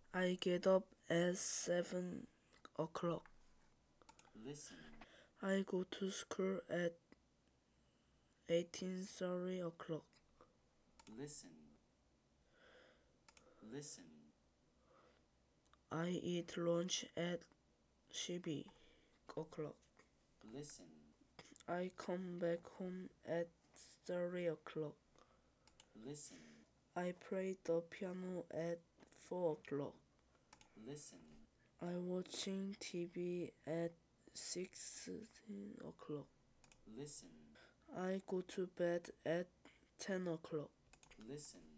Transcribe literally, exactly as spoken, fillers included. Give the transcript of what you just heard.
I get up at seven o'clock. Listen. I go to school at eighteen thirty o'clock. Listen. Listen. I eat lunch at twelve o'clock. Listen. I come back home at three o'clock. Listen. I play the piano at four o'clock. Listen. I watching T V at sixteen o'clock. Listen. I go to bed at ten o'clock. Listen.